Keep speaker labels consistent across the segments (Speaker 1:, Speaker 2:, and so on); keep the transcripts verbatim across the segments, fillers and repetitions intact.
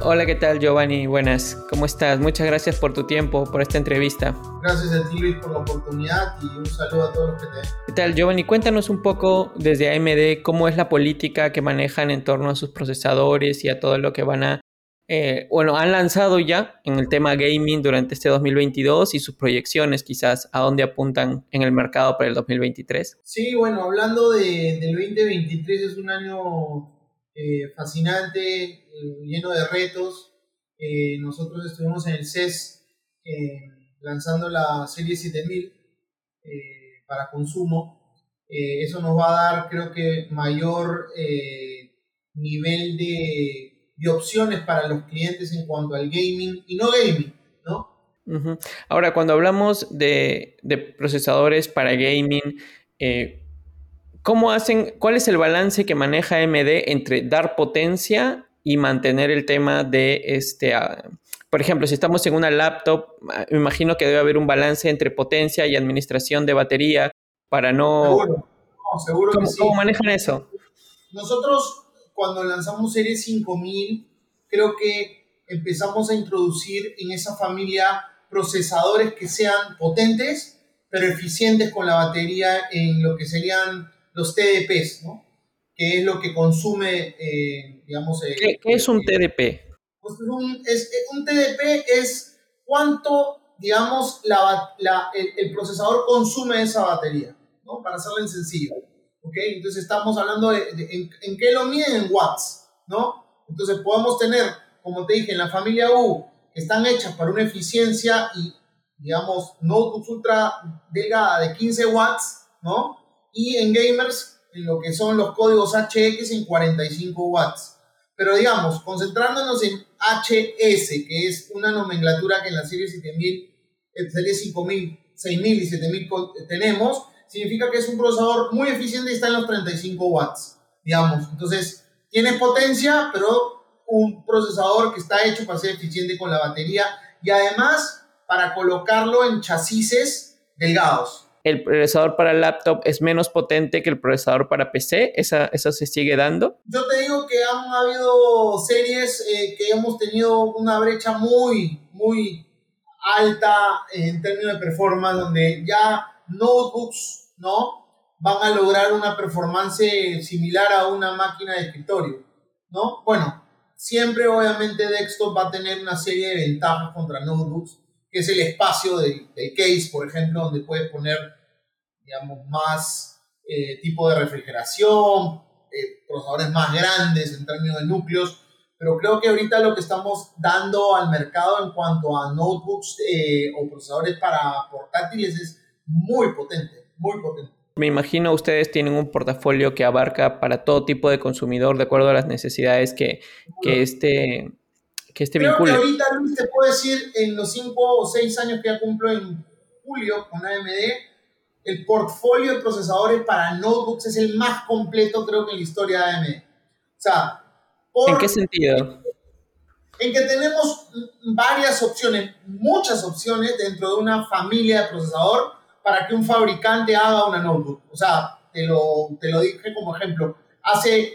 Speaker 1: Hola, ¿qué tal, Giovanni? Buenas, ¿cómo estás? Muchas gracias por tu tiempo, por esta entrevista.
Speaker 2: Gracias a ti, Luis, por la oportunidad y un saludo a todos los que te ven.
Speaker 1: ¿Qué tal, Giovanni? Cuéntanos un poco desde A M D cómo es la política que manejan en torno a sus procesadores y a todo lo que van a, eh, bueno, han lanzado ya en el tema gaming durante este dos mil veintidós y sus proyecciones quizás a dónde apuntan en el mercado para el dos mil veintitrés.
Speaker 2: Sí, bueno, hablando de, del veinte veintitrés, es un año eh, fascinante, eh, lleno de retos. Eh, nosotros estuvimos en el C E S eh, lanzando la serie siete mil eh, para consumo. Eh, eso nos va a dar, creo que, mayor eh, nivel de, de opciones para los clientes en cuanto al gaming y no gaming, ¿no?
Speaker 1: Uh-huh. Ahora, cuando hablamos de, de procesadores para gaming, eh, ¿cómo hacen, cuál es el balance que maneja A M D entre dar potencia y mantener el tema de este, uh, por ejemplo, si estamos en una laptop, me imagino que debe haber un balance entre potencia y administración de batería para no...
Speaker 2: Seguro, no, seguro que
Speaker 1: ¿Cómo, cómo
Speaker 2: sí.
Speaker 1: manejan eso?
Speaker 2: Nosotros, cuando lanzamos Serie cinco mil, creo que empezamos a introducir en esa familia procesadores que sean potentes, pero eficientes con la batería en lo que serían los T D Ps, ¿no? Que es lo que consume, eh, digamos, el,
Speaker 1: ¿Qué, qué es un T D P?
Speaker 2: pues es un, es, un T D P es cuánto, digamos, la, la, el, el procesador consume esa batería, ¿no? Para hacerlo en sencillo. ¿Ok? Entonces estamos hablando de, de en, en qué lo miden, en watts, ¿no? Entonces podemos tener, como te dije, en la familia U, que están hechas para una eficiencia y, digamos, notebooks ultra delgada de quince watts, ¿no? Y en gamers, en lo que son los códigos H X en cuarenta y cinco watts. Pero digamos, concentrándonos en H S, que es una nomenclatura que en la serie siete mil, serie cinco mil, seis mil y siete mil tenemos, significa que es un procesador muy eficiente y está en los treinta y cinco watts, digamos. Entonces, tiene potencia, pero un procesador que está hecho para ser eficiente con la batería y además para colocarlo en chasis delgados.
Speaker 1: ¿El procesador para laptop es menos potente que el procesador para P C? ¿Esa, ¿Eso se sigue dando?
Speaker 2: Yo te digo que han habido series eh, que hemos tenido una brecha muy, muy alta en términos de performance, donde ya notebooks, ¿no?, van a lograr una performance similar a una máquina de escritorio, ¿no? Bueno, siempre obviamente desktop va a tener una serie de ventajas contra notebooks, que es el espacio del, del case, por ejemplo, donde puedes poner, digamos, más eh, tipo de refrigeración, eh, procesadores más grandes en términos de núcleos, pero creo que ahorita lo que estamos dando al mercado en cuanto a notebooks eh, o procesadores para portátiles es muy potente, muy potente.
Speaker 1: Me imagino ustedes tienen un portafolio que abarca para todo tipo de consumidor de acuerdo a las necesidades que, que este, que este
Speaker 2: Creo que
Speaker 1: vincule.
Speaker 2: ahorita, Luis, te puedo decir, en los cinco o seis años que ya cumplo en julio con A M D, el portfolio de procesadores para notebooks es el más completo, creo que en la historia de A M D. O sea,
Speaker 1: ¿En qué
Speaker 2: por,
Speaker 1: sentido?
Speaker 2: en que tenemos varias opciones, muchas opciones dentro de una familia de procesador para que un fabricante haga una notebook. O sea, te lo, te lo dije como ejemplo. Hace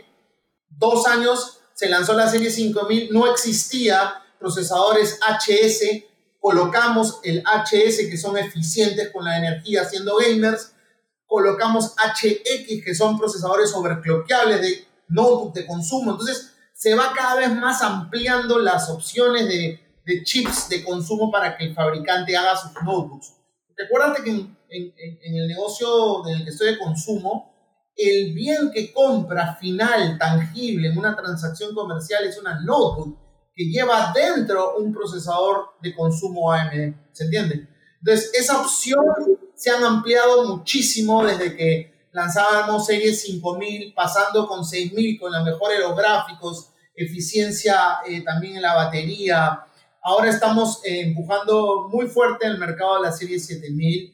Speaker 2: dos años se lanzó la serie cinco mil, no existía procesadores H S, colocamos el H S que son eficientes con la energía siendo gamers, colocamos H X que son procesadores overclockeables de notebook de consumo. Entonces se va cada vez más ampliando las opciones de, de chips de consumo para que el fabricante haga sus notebooks. Recuérdate que en, en, en el negocio en el que estoy de consumo, el bien que compra final, tangible, en una transacción comercial es una notebook que lleva dentro un procesador de consumo A M D. ¿Se entiende? Entonces, esa opción se han ampliado muchísimo desde que lanzábamos serie cinco mil, pasando con seis mil, con la mejora de los gráficos, eficiencia eh, también en la batería. Ahora estamos eh, empujando muy fuerte el mercado de la serie siete mil.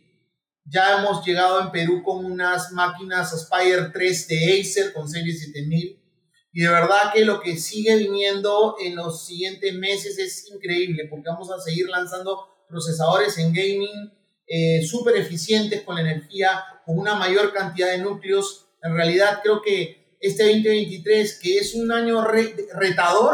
Speaker 2: Ya hemos llegado en Perú con unas máquinas Aspire tres de Acer con serie siete mil. Y de verdad que lo que sigue viniendo en los siguientes meses es increíble, porque vamos a seguir lanzando procesadores en gaming eh, súper eficientes con la energía, con una mayor cantidad de núcleos. En realidad creo que este veinte veintitrés, que es un año re- retador,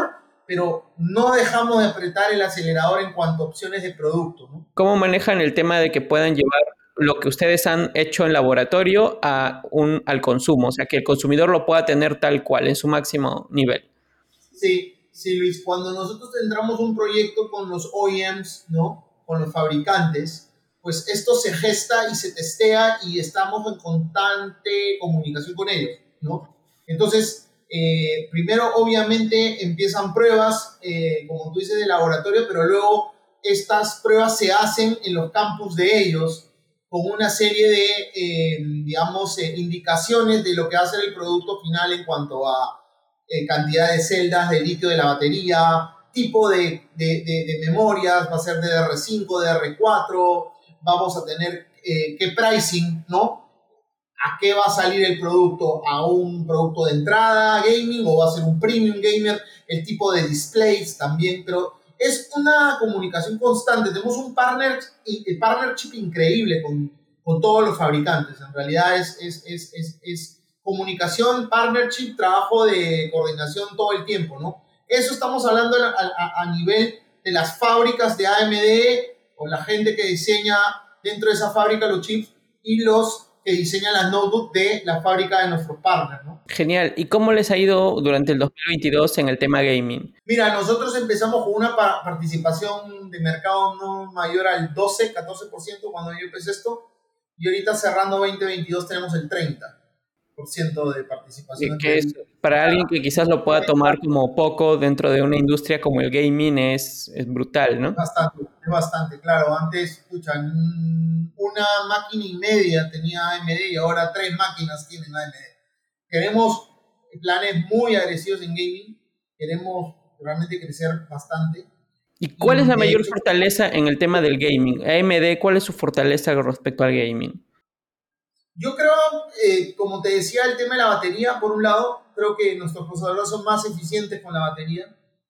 Speaker 2: pero no dejamos de apretar el acelerador en cuanto a opciones de producto, ¿no?
Speaker 1: ¿Cómo manejan el tema de que puedan llevar lo que ustedes han hecho en laboratorio a un, al consumo? O sea, que el consumidor lo pueda tener tal cual, en su máximo nivel.
Speaker 2: Sí, sí, Luis, cuando nosotros tendremos un proyecto con los O E Ms, ¿no? Con los fabricantes, pues esto se gesta y se testea y estamos en constante comunicación con ellos, ¿no? Entonces, eh, primero obviamente empiezan pruebas, eh, como tú dices, de laboratorio, pero luego estas pruebas se hacen en los campus de ellos con una serie de, eh, digamos, eh, indicaciones de lo que va a ser el producto final en cuanto a eh, cantidad de celdas, de litio de la batería, tipo de, de, de, de memorias, va a ser D D R cinco, D D R cuatro, vamos a tener eh, qué pricing, ¿no? ¿A qué va a salir el producto? ¿A un producto de entrada gaming o va a ser un premium gamer? El tipo de displays también, pero es una comunicación constante. Tenemos un partner, partnership increíble con, con todos los fabricantes. En realidad es, es, es, es, es comunicación, partnership, trabajo de coordinación todo el tiempo, ¿no? Eso estamos hablando a, a, a nivel de las fábricas de A M D o la gente que diseña dentro de esa fábrica los chips y los que diseñan las notebooks de la fábrica de nuestros partners, ¿no?
Speaker 1: Genial. ¿Y cómo les ha ido durante el dos mil veintidós en el tema gaming?
Speaker 2: Mira, nosotros empezamos con una pa- participación de mercado no mayor al doce, catorce por ciento cuando yo empecé esto, y ahorita cerrando veinte veintidós tenemos el treinta por ciento de participación.
Speaker 1: Que es, para alguien que quizás lo pueda tomar como poco dentro de una industria como el gaming, es, es brutal, ¿no?
Speaker 2: Es bastante, es bastante, claro. Antes, escucha, una máquina y media tenía A M D y ahora tres máquinas tienen A M D. Queremos planes muy agresivos en gaming, queremos realmente crecer bastante.
Speaker 1: ¿Y cuál es la
Speaker 2: de
Speaker 1: mayor
Speaker 2: hecho,
Speaker 1: fortaleza en el tema del gaming? A M D, ¿cuál es su fortaleza respecto al gaming?
Speaker 2: yo creo, eh, como te decía, el tema de la batería, por un lado, creo que nuestros procesadores son más eficientes con la batería.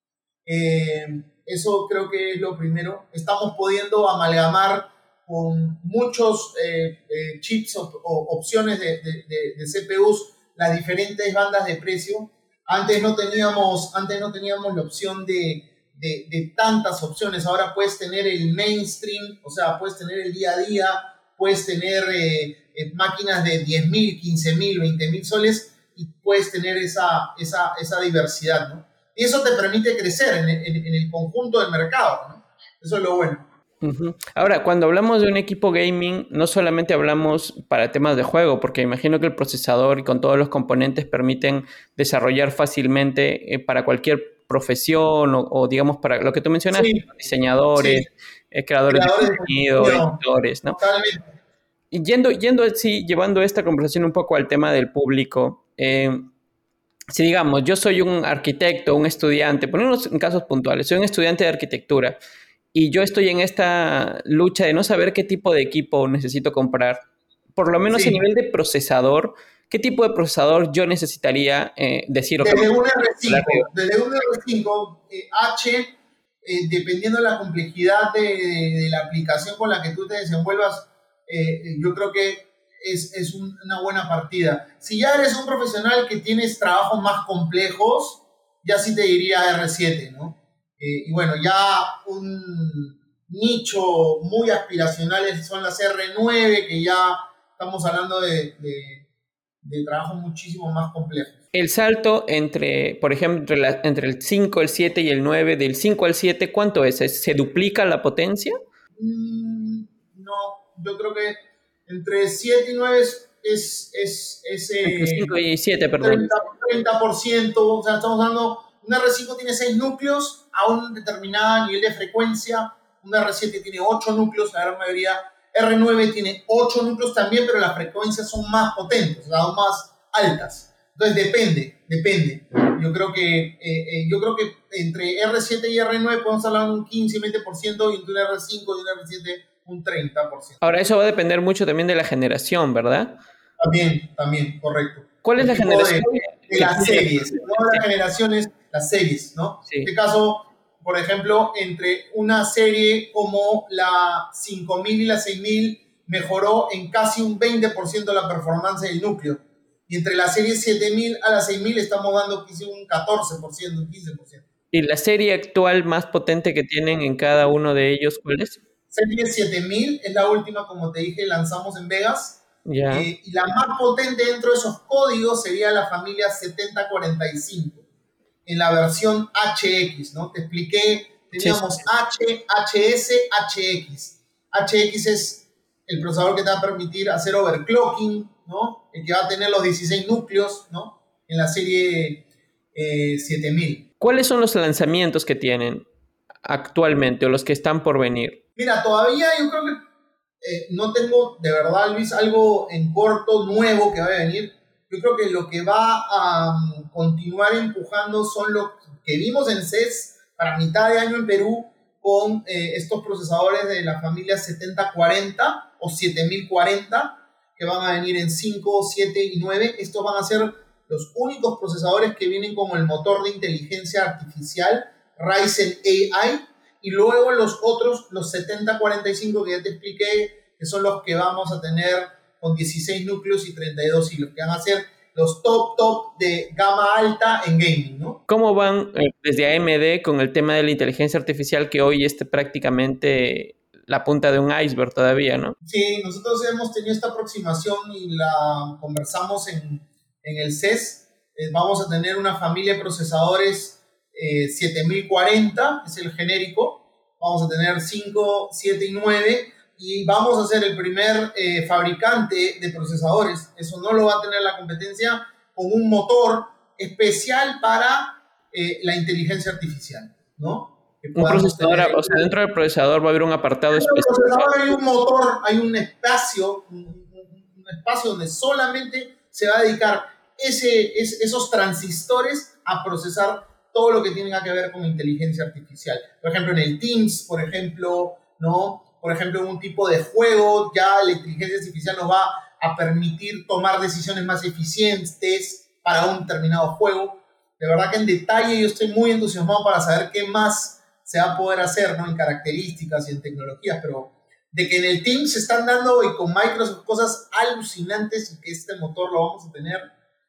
Speaker 2: Eh, eso creo que es lo primero. Estamos pudiendo amalgamar con muchos eh, eh, chips o, o opciones de, de, de, de C P Us las diferentes bandas de precio. Antes no teníamos, antes no teníamos la opción de, de, de tantas opciones. Ahora puedes tener el mainstream, o sea, puedes tener el día a día, puedes tener eh, eh, máquinas de diez mil, quince mil, veinte mil soles y puedes tener esa, esa, esa diversidad, ¿no? Y eso te permite crecer en el, en el conjunto del mercado, ¿no? Eso es lo bueno.
Speaker 1: Uh-huh. Ahora, cuando hablamos de un equipo gaming, no solamente hablamos para temas de juego, porque imagino que el procesador y con todos los componentes permiten desarrollar fácilmente eh, para cualquier profesión o, o, digamos, para lo que tú mencionaste,
Speaker 2: Sí,
Speaker 1: diseñadores,
Speaker 2: sí.
Speaker 1: eh, creadores de
Speaker 2: Creadores de
Speaker 1: contenido,
Speaker 2: contenido.
Speaker 1: editores, ¿no?
Speaker 2: Totalmente.
Speaker 1: Y yendo, yendo así, llevando esta conversación un poco al tema del público, eh, si digamos, yo soy un arquitecto, un estudiante, ponemos en casos puntuales, soy un estudiante de arquitectura y yo estoy en esta lucha de no saber qué tipo de equipo necesito comprar, por lo menos a
Speaker 2: Sí.
Speaker 1: nivel de procesador, qué tipo de procesador yo necesitaría eh, decir, ok,
Speaker 2: Desde un R cinco, desde un R cinco eh, H, eh, dependiendo de la complejidad de, de, de la aplicación con la que tú te desenvuelvas, eh, yo creo que es, es un, una buena partida. Si ya eres un profesional que tienes trabajos más complejos, ya sí te diría R siete, ¿no? Eh, y bueno, ya un nicho muy aspiracional son las R nueve, que ya estamos hablando de, de, de trabajos muchísimo más complejos.
Speaker 1: El salto entre, por ejemplo, entre, la, entre el cinco, el siete y el nueve, del cinco al siete, ¿cuánto es? ¿Se duplica la potencia?
Speaker 2: Mm, no, yo creo que entre siete y nueve es, es, es, es
Speaker 1: Entre
Speaker 2: eh,
Speaker 1: cinco y siete, perdón.
Speaker 2: treinta, treinta por ciento, o sea, estamos hablando, un R cinco tiene seis núcleos a un determinado nivel de frecuencia, un R siete tiene ocho núcleos, la gran mayoría, R nueve tiene ocho núcleos también, pero las frecuencias son más potentes, o sea, aún más altas. Entonces depende, depende. Yo creo que, eh, eh, yo creo que entre R siete y R nueve podemos hablar de un quince y veinte por ciento y entre un R cinco y un R siete un treinta por ciento.
Speaker 1: Ahora, eso va a depender mucho también de la generación, ¿verdad?
Speaker 2: También, también, correcto.
Speaker 1: ¿Cuál es
Speaker 2: El
Speaker 1: la
Speaker 2: tipo
Speaker 1: generación?
Speaker 2: de, de las series, no
Speaker 1: Sí.
Speaker 2: las generaciones, las series, ¿no?
Speaker 1: Sí.
Speaker 2: En este caso, por ejemplo, entre una serie como la cinco mil y la seis mil mejoró en casi un veinte por ciento la performance del núcleo. Y entre la serie siete mil a la seis mil estamos dando quizá un catorce por ciento, un quince por ciento.
Speaker 1: ¿Y la serie actual más potente que tienen en cada uno de ellos, cuál es?
Speaker 2: Serie siete mil es la última, como te dije, lanzamos en Vegas.
Speaker 1: Ya.
Speaker 2: Eh, y la más potente dentro de esos códigos sería la familia setenta cuarenta y cinco, en la versión H X, ¿no? Te expliqué,
Speaker 1: Sí, sí,
Speaker 2: teníamos
Speaker 1: sí.
Speaker 2: H, HS, H X. H X es el procesador que te va a permitir hacer overclocking, ¿no? El que va a tener los dieciséis núcleos, ¿no? En la serie eh, siete mil.
Speaker 1: ¿Cuáles son los lanzamientos que tienen actualmente o los que están por venir?
Speaker 2: Mira, todavía yo creo que eh, no tengo de verdad, Luis, algo en corto, nuevo que vaya a venir. Yo creo que lo que va a um, continuar empujando son los que vimos en C E S para mitad de año en Perú con eh, estos procesadores de la familia setenta cuarenta o siete mil cuarenta que van a venir en cinco, siete y nueve. Estos van a ser los únicos procesadores que vienen con el motor de inteligencia artificial Ryzen A I. Y luego los otros, los setenta cuarenta y cinco que ya te expliqué, que son los que vamos a tener con dieciséis núcleos y treinta y dos hilos, que van a ser los top, top de gama alta en gaming, ¿no?
Speaker 1: ¿Cómo van eh, desde A M D con el tema de la inteligencia artificial que hoy es prácticamente la punta de un iceberg todavía, ¿no?
Speaker 2: Sí, nosotros hemos tenido esta aproximación y la conversamos en, en el C E S. Eh, vamos a tener una familia de procesadores eh, siete mil cuarenta, es el genérico. Vamos a tener cinco, siete y nueve. Y vamos a ser el primer eh, fabricante de procesadores. Eso no lo va a tener la competencia, con un motor especial para eh, la inteligencia artificial, ¿no? Que
Speaker 1: Un
Speaker 2: podamos
Speaker 1: procesador,
Speaker 2: tener
Speaker 1: o sea, dentro del procesador va a haber un apartado específico.
Speaker 2: procesador hay un motor, hay un espacio, un, un espacio donde solamente se va a dedicar ese, es, esos transistores a procesar todo lo que tenga que ver con inteligencia artificial. Por ejemplo, en el Teams, por ejemplo, ¿no? Por ejemplo, en un tipo de juego, ya la inteligencia artificial nos va a permitir tomar decisiones más eficientes para un determinado juego. De verdad que en detalle yo estoy muy entusiasmado para saber qué más se va a poder hacer, ¿no? En características y en tecnologías, pero de que en el Team se están dando y con Microsoft cosas alucinantes y que este motor lo vamos a tener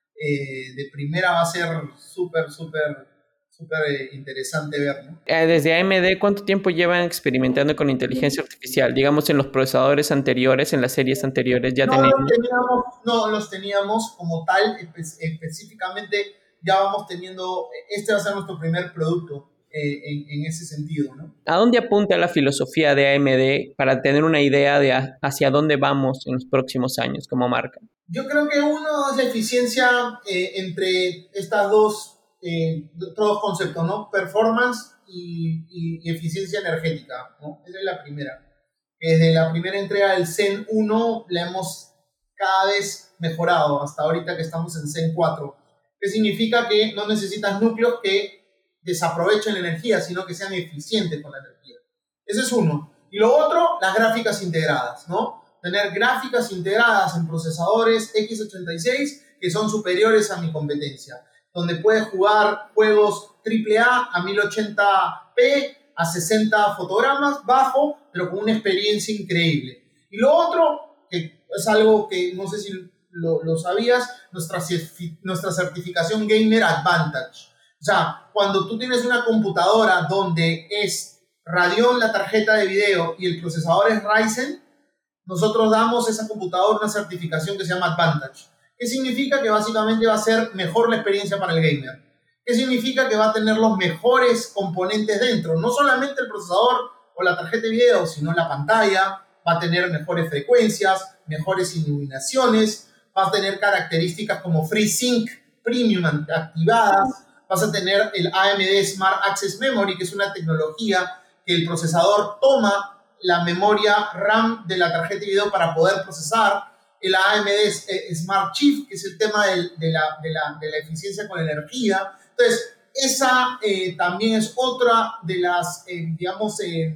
Speaker 2: eh, de primera va a ser súper, súper, súper eh, interesante ver, ¿no?
Speaker 1: Eh, Desde A M D, ¿cuánto tiempo llevan experimentando con inteligencia artificial? Digamos, en los procesadores anteriores, en las series anteriores, ya
Speaker 2: No
Speaker 1: tenían.
Speaker 2: los teníamos, no los teníamos como tal, espe específicamente ya vamos teniendo, este va a ser nuestro primer producto eh, en, en ese sentido, ¿no?
Speaker 1: ¿A dónde apunta la filosofía de A M D para tener una idea de a- hacia dónde vamos en los próximos años como marca?
Speaker 2: Yo creo que uno es la eficiencia eh, entre estas dos, eh, dos conceptos, ¿no? Performance y, y, y eficiencia energética, ¿no? Esa es la primera. Desde la primera entrega del Zen uno la hemos cada vez mejorado, hasta ahorita que estamos en Zen cuatro. ¿Qué significa? Que no necesitas núcleos que desaprovechen la energía, sino que sean eficientes con la energía. Ese es uno. Y lo otro, las gráficas integradas, ¿no? Tener gráficas integradas en procesadores equis ochenta y seis que son superiores a mi competencia, donde puedes jugar juegos triple A a mil ochenta p a sesenta fotogramas bajo, pero con una experiencia increíble. Y lo otro, que es algo que no sé si lo, lo sabías, nuestra, nuestra certificación Gamer Advantage. O sea, cuando tú tienes una computadora donde es Radeon la tarjeta de video y el procesador es Ryzen, nosotros damos a esa computadora una certificación que se llama Advantage. ¿Qué significa? Que básicamente va a ser mejor la experiencia para el gamer. ¿Qué significa? Que va a tener los mejores componentes dentro. No solamente el procesador o la tarjeta de video, sino la pantalla. Va a tener mejores frecuencias, mejores iluminaciones. Va a tener características como FreeSync Premium activadas. Vas a tener el A M D Smart Access Memory, que es una tecnología que el procesador toma la memoria RAM de la tarjeta de video para poder procesar. El A M D Smart Chip, que es el tema de, de, la, de, la, de la eficiencia con energía. Entonces, esa eh, también es otra de las, eh, digamos, eh,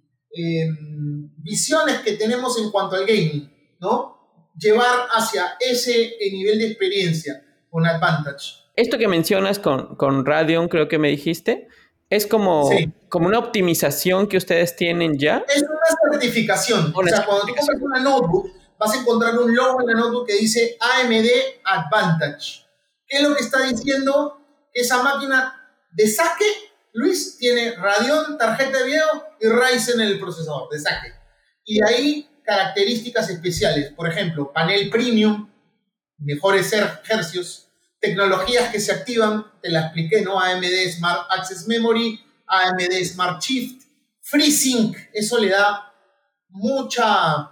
Speaker 2: eh, visiones que tenemos en cuanto al gaming, ¿no? Llevar hacia ese nivel de experiencia con Advantage.
Speaker 1: Esto que mencionas con, con Radeon, creo que me dijiste, es como,
Speaker 2: Sí.
Speaker 1: como una optimización que ustedes tienen ya.
Speaker 2: Es una certificación.
Speaker 1: Una
Speaker 2: O sea, cuando tú compras una notebook, vas a encontrar un logo en la notebook que dice A M D Advantage. ¿Qué es lo que está diciendo? Que esa máquina de saque Luis tiene Radeon, tarjeta de video, y Ryzen en el procesador de saque. Y ahí características especiales, por ejemplo, panel premium, mejores hercios, tecnologías que se activan, te la expliqué, ¿no? A M D Smart Access Memory, A M D Smart Shift, FreeSync, eso le da mucha,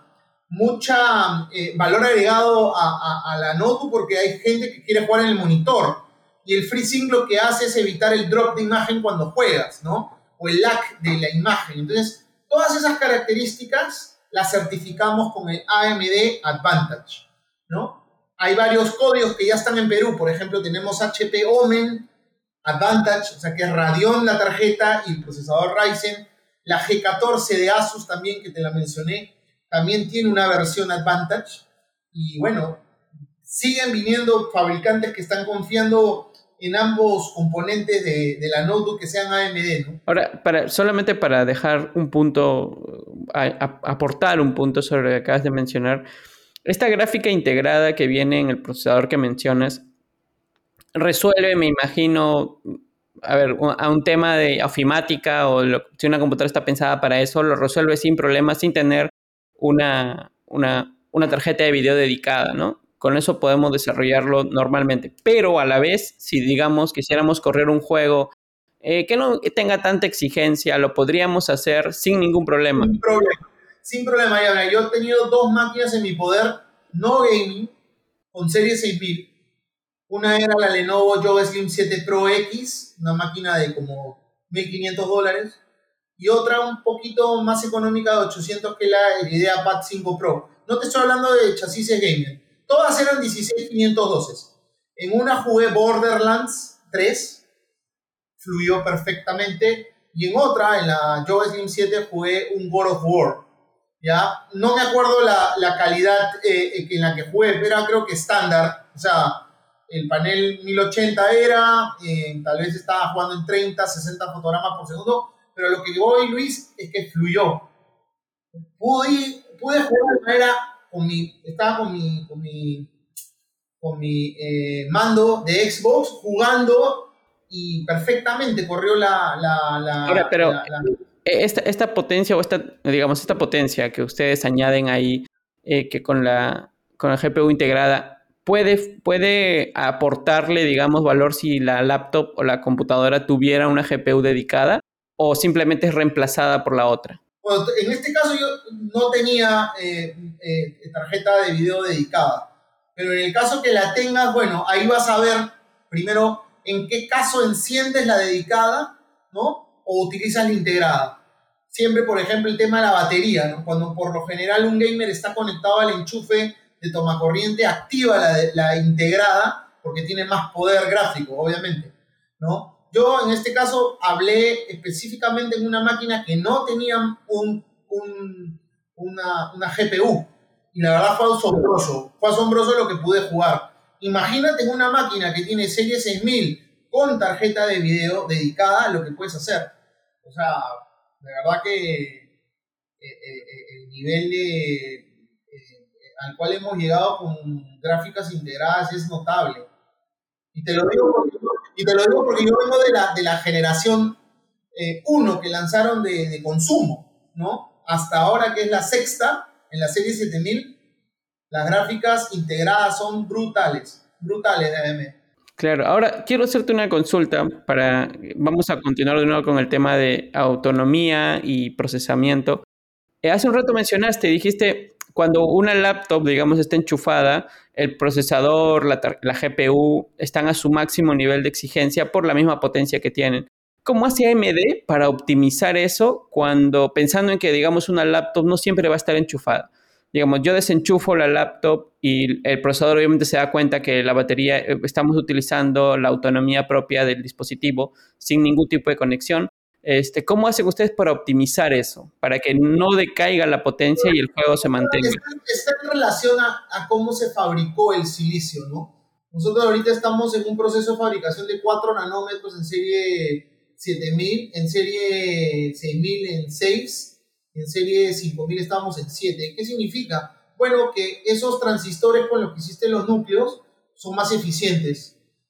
Speaker 2: mucha eh, valor agregado a, a, a la notebook porque hay gente que quiere jugar en el monitor y el FreeSync lo que hace es evitar el drop de imagen cuando juegas, ¿no? O el lag de la imagen. Entonces, todas esas características las certificamos con el A M D Advantage, ¿no? Hay varios códigos que ya están en Perú, por ejemplo, tenemos H P Omen Advantage, o sea que es Radeon la tarjeta y el procesador Ryzen. La G catorce de Asus también, que te la mencioné, también tiene una versión Advantage. Y bueno, siguen viniendo fabricantes que están confiando en ambos componentes de, de la notebook que sean A M D, ¿no?
Speaker 1: Ahora, para, solamente para dejar un punto, a, a, aportar un punto sobre lo que acabas de mencionar, esta gráfica integrada que viene en el procesador que mencionas, resuelve, me imagino, a ver, a un tema de ofimática o lo, si una computadora está pensada para eso, lo resuelve sin problemas, sin tener una, una, una tarjeta de video dedicada, ¿no? Con eso podemos desarrollarlo normalmente. Pero a la vez, si digamos quisiéramos correr un juego eh, que no tenga tanta exigencia, lo podríamos hacer sin ningún problema.
Speaker 2: Sin problema. Sin problema. Ya, yo he tenido dos máquinas en mi poder, no gaming, con serie seis mil. Una era la Lenovo Yoga Slim siete Pro X, una máquina de como mil quinientos dólares. Y otra un poquito más económica de ochocientos, que es la IdeaPad cinco Pro. No te estoy hablando de chasis gamer. Todas eran dieciséis quinientos doce. En una jugué Borderlands tres, fluyó perfectamente. Y en otra, en la Yoga Slim siete, jugué un God of War. ¿Ya? No me acuerdo la, la calidad eh, en la que jugué, pero era creo que estándar. O sea, el panel mil ochenta era, eh, tal vez estaba jugando en treinta, sesenta fotogramas por segundo, pero lo que voy, Luis, es que fluyó. Pude, pude jugar de manera, con mi, estaba con mi, con mi, con mi eh, mando de Xbox jugando y perfectamente corrió la... la, la
Speaker 1: Ahora, pero
Speaker 2: la, la...
Speaker 1: Esta, esta potencia o esta, digamos, esta potencia que ustedes añaden ahí, eh, que con la, con la G P U integrada, puede, puede aportarle, digamos, valor si la laptop o la computadora tuviera una G P U dedicada o simplemente es reemplazada por la otra.
Speaker 2: Bueno, en este caso yo no tenía eh, eh, tarjeta de video dedicada, pero en el caso que la tengas, bueno, ahí vas a ver primero en qué caso enciendes la dedicada, ¿no? O utilizas la integrada. Siempre, por ejemplo, el tema de la batería, ¿no? Cuando por lo general un gamer está conectado al enchufe de tomacorriente, activa la, la integrada porque tiene más poder gráfico, obviamente, ¿no? Yo en este caso hablé específicamente en una máquina que no tenía un, un, una, una G P U y la verdad fue asombroso, fue asombroso lo que pude jugar. Imagínate en una máquina que tiene serie seis mil con tarjeta de video dedicada, lo que puedes hacer. O sea, de verdad que eh, eh, el nivel de, eh, al cual hemos llegado con gráficas integradas es notable. Y te lo digo porque, y te lo digo porque yo vengo de la, de la generación uno eh, que lanzaron de, de consumo, ¿no? Hasta ahora, que es la sexta, en la serie siete mil, las gráficas integradas son brutales, brutales de A M D.
Speaker 1: Claro, ahora quiero hacerte una consulta para, vamos a continuar de nuevo con el tema de autonomía y procesamiento. Eh, hace un rato mencionaste, dijiste, cuando una laptop, digamos, está enchufada, el procesador, la, la G P U están a su máximo nivel de exigencia por la misma potencia que tienen. ¿Cómo hace A M D para optimizar eso cuando, pensando en que, digamos, una laptop no siempre va a estar enchufada? Digamos, yo desenchufo la laptop y el procesador obviamente se da cuenta que la batería, estamos utilizando la autonomía propia del dispositivo sin ningún tipo de conexión. Este, ¿cómo hacen ustedes para optimizar eso? Para que no decaiga la potencia y el juego se mantenga.
Speaker 2: Está, está en relación a, a cómo se fabricó el silicio, ¿no? Nosotros ahorita estamos en un proceso de fabricación de cuatro nanómetros en serie siete mil, en serie seis mil en seis, en serie cinco mil estamos en siete. ¿Qué significa? Bueno, que esos transistores con los que hiciste los núcleos son más eficientes.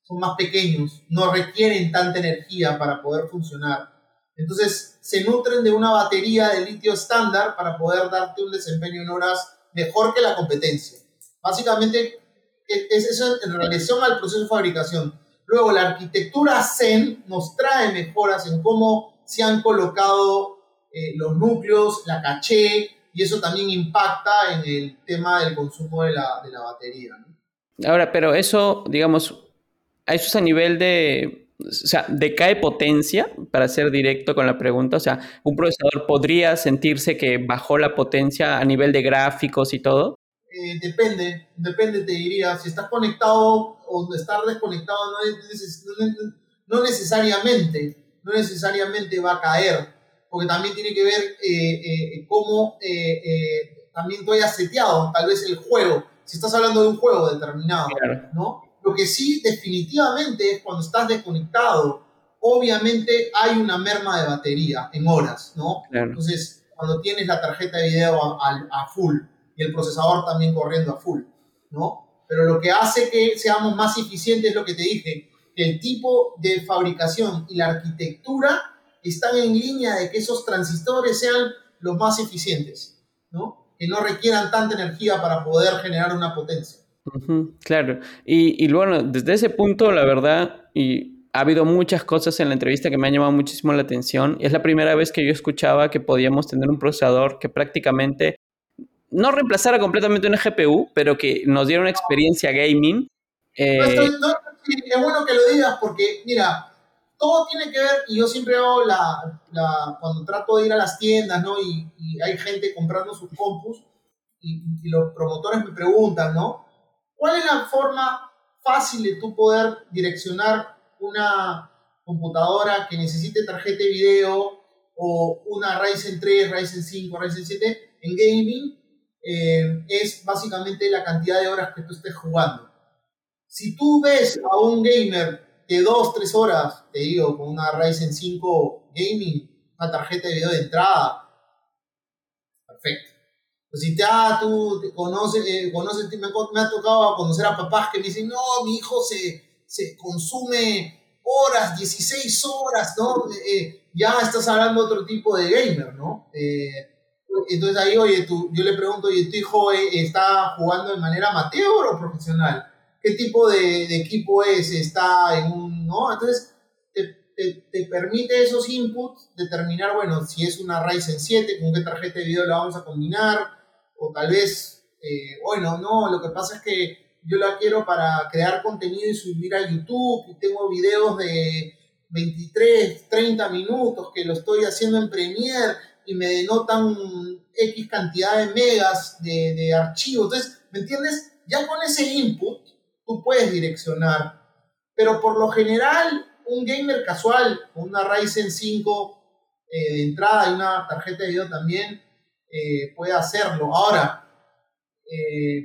Speaker 2: son más pequeños, no requieren tanta energía para poder funcionar. Entonces se nutren de una batería de litio estándar para poder darte un desempeño en horas mejor que la competencia. Básicamente es eso en relación al proceso de fabricación. Luego la arquitectura Zen nos trae mejoras en cómo se han colocado eh, los núcleos, la caché, y eso también impacta en el tema del consumo de la, de la batería, ¿no?
Speaker 1: Ahora, pero eso, digamos, eso es a nivel de, o sea, decae potencia, para ser directo con la pregunta. O sea, ¿un procesador podría sentirse que bajó la potencia a nivel de gráficos y todo?
Speaker 2: Eh, depende, depende, te diría. Si estás conectado o estar desconectado no, es, no, no necesariamente, no necesariamente va a caer, porque también tiene que ver eh, eh, cómo eh, eh, también tú hayas seteado tal vez el juego, si estás hablando de un juego determinado,
Speaker 1: Claro.
Speaker 2: ¿no? Lo que sí definitivamente es cuando estás desconectado, obviamente hay una merma de batería en horas, ¿no?
Speaker 1: Claro.
Speaker 2: Entonces, cuando tienes la tarjeta de video a, a, a full y el procesador también corriendo a full, ¿no? Pero lo que hace que seamos más eficientes es lo que te dije, que el tipo de fabricación y la arquitectura están en línea de que esos transistores sean los más eficientes, ¿no? Que no requieran tanta energía para poder generar una potencia.
Speaker 1: Uh-huh, claro. Y, y bueno, desde ese punto, la verdad, y ha habido muchas cosas en la entrevista que me han llamado muchísimo la atención. Es la primera vez que yo escuchaba que podíamos tener un procesador que prácticamente no reemplazara completamente una G P U, pero que nos diera una experiencia gaming.
Speaker 2: No,
Speaker 1: Eh,
Speaker 2: estoy, no, sí, es bueno que lo digas porque, mira, todo tiene que ver, y yo siempre hago la, la cuando trato de ir a las tiendas, ¿no? Y, y hay gente comprando sus compus, y, y los promotores me preguntan, ¿no? ¿Cuál es la forma fácil de tú poder direccionar una computadora que necesite tarjeta de video o una Ryzen tres, Ryzen cinco, Ryzen siete en gaming? Eh, es básicamente la cantidad de horas que tú estés jugando. Si tú ves a un gamer de dos tres horas, te digo, con una Ryzen cinco gaming, una tarjeta de video de entrada, perfecto. Pues si ya tú te conoces, eh, conoces me, me ha tocado conocer a papás que me dicen, no, mi hijo se, se consume horas, dieciséis horas, ¿no? Eh, ya estás hablando de otro tipo de gamer, ¿no? Eh, entonces ahí, oye, tú, yo le pregunto, oye, ¿tu hijo eh, está jugando de manera amateur o profesional? ¿Qué tipo de, de equipo es? ¿Está en un...? ¿No? Entonces, te, te, te permite esos inputs determinar, bueno, si es una Ryzen siete, con qué tarjeta de video la vamos a combinar, o tal vez, eh, bueno, no, lo que pasa es que yo la quiero para crear contenido y subir a YouTube, y tengo videos de veintitrés, treinta minutos que lo estoy haciendo en Premiere y me denotan X cantidad de megas de, de archivo. Entonces, ¿me entiendes? Ya con ese input tú puedes direccionar, pero por lo general un gamer casual con una Ryzen cinco eh, de entrada y una tarjeta de video también eh, puede hacerlo. Ahora, eh,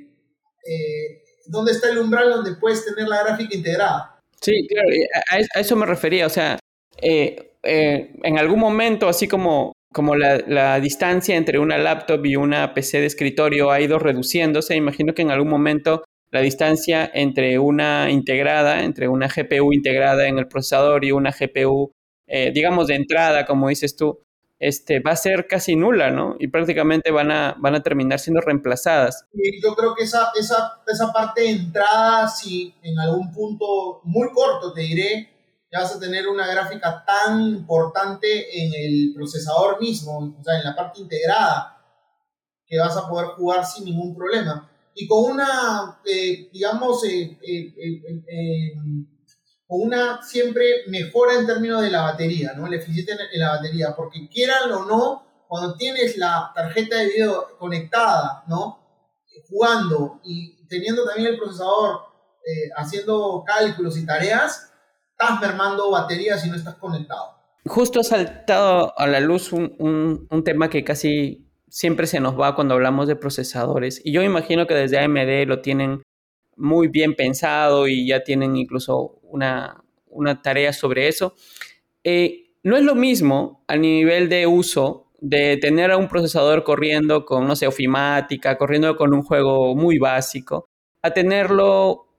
Speaker 2: eh, ¿dónde está el umbral donde puedes tener la gráfica integrada?
Speaker 1: sí, claro, a, a eso me refería. O sea, eh, eh, en algún momento, así como, como la, la distancia entre una laptop y una P C de escritorio ha ido reduciéndose, imagino que en algún momento la distancia entre una integrada, entre una G P U integrada en el procesador y una G P U, eh, digamos, de entrada, como dices tú, este, va a ser casi nula, ¿no? Y prácticamente van a, van a terminar siendo reemplazadas.
Speaker 2: Y yo creo que esa, esa, esa parte de entrada, si en algún punto muy corto, te diré, ya vas a tener una gráfica tan importante en el procesador mismo, o sea, en la parte integrada, que vas a poder jugar sin ningún problema. Y con una, eh, digamos, eh, eh, eh, eh, con una siempre mejora en términos de la batería, ¿no? La eficiencia en la batería, porque quieran o no, cuando tienes la tarjeta de video conectada, ¿no? Jugando y teniendo también el procesador eh, haciendo cálculos y tareas, estás mermando batería si no estás conectado.
Speaker 1: Justo ha saltado a la luz un, un, un tema que casi siempre se nos va cuando hablamos de procesadores. Y yo imagino que desde A M D lo tienen muy bien pensado y ya tienen incluso una, una tarea sobre eso. Eh, no es lo mismo a nivel de uso de tener a un procesador corriendo con, no sé, ofimática, corriendo con un juego muy básico, a tenerlo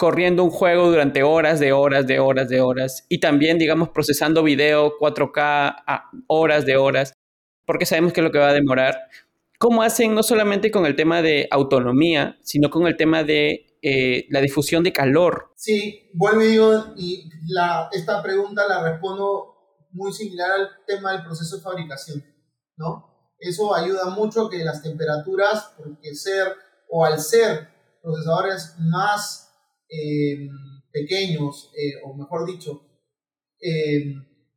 Speaker 1: corriendo un juego durante horas de horas de horas de horas y también, digamos, procesando video cuatro K a horas de horas, porque sabemos que es lo que va a demorar. ¿Cómo hacen no solamente con el tema de autonomía, sino con el tema de eh, la difusión de calor?
Speaker 2: Sí, vuelvo y digo, y la, esta pregunta la respondo muy similar al tema del proceso de fabricación, ¿no? Eso ayuda mucho que las temperaturas, porque ser o al ser procesadores más eh, pequeños, eh, o mejor dicho, eh,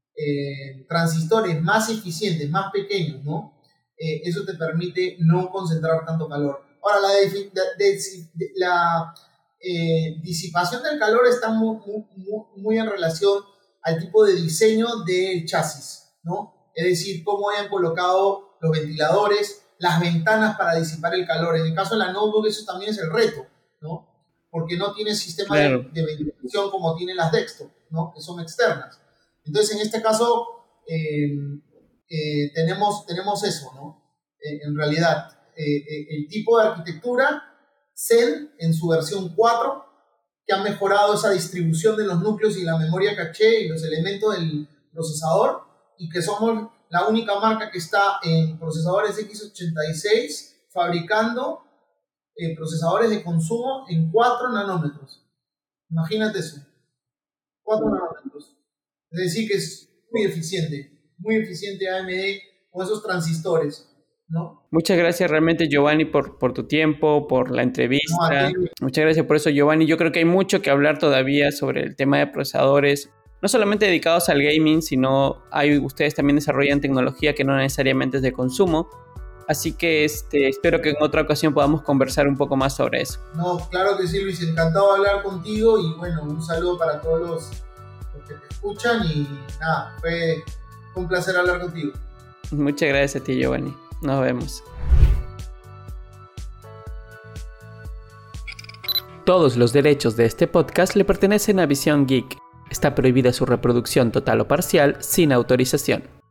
Speaker 2: eh, transistores más eficientes, más pequeños, ¿no? Eh, eso te permite no concentrar tanto calor. Ahora, la, de, de, de, de, la eh, disipación del calor está muy, muy, muy en relación al tipo de diseño del chasis, ¿no? Es decir, cómo hayan colocado los ventiladores, las ventanas para disipar el calor. En el caso de la notebook, eso también es el reto, ¿no? Porque no tiene sistema claro. de, de ventilación como tienen las desktop, ¿no? Que son externas. Entonces, en este caso, eh, eh, tenemos, tenemos eso, ¿no? Eh, en realidad, eh, eh, el tipo de arquitectura, Zen, en su versión cuatro, que ha mejorado esa distribución de los núcleos y la memoria caché y los elementos del procesador, y que somos la única marca que está en procesadores equis ochenta y seis fabricando eh, procesadores de consumo en cuatro nanómetros. Imagínate eso. cuatro nanómetros. Es decir, que es muy eficiente, muy eficiente A M D con esos transistores, ¿no?
Speaker 1: Muchas gracias realmente, Giovanni, por, por tu tiempo, por la entrevista. No, Muchas gracias por eso, Giovanni. Yo creo que hay mucho que hablar todavía sobre el tema de procesadores, no solamente dedicados al gaming, sino hay, ustedes también desarrollan tecnología que no necesariamente es de consumo. Así que este, espero que en otra ocasión podamos conversar un poco más sobre eso.
Speaker 2: No, claro que sí, Luis. Encantado de hablar contigo y bueno, un saludo para todos los, los que te escuchan y nada, fue un placer hablar contigo.
Speaker 1: Muchas gracias a ti, Giovanni. Nos vemos. Todos los derechos de este podcast le pertenecen a Visión Geek. Está prohibida su reproducción total o parcial sin autorización.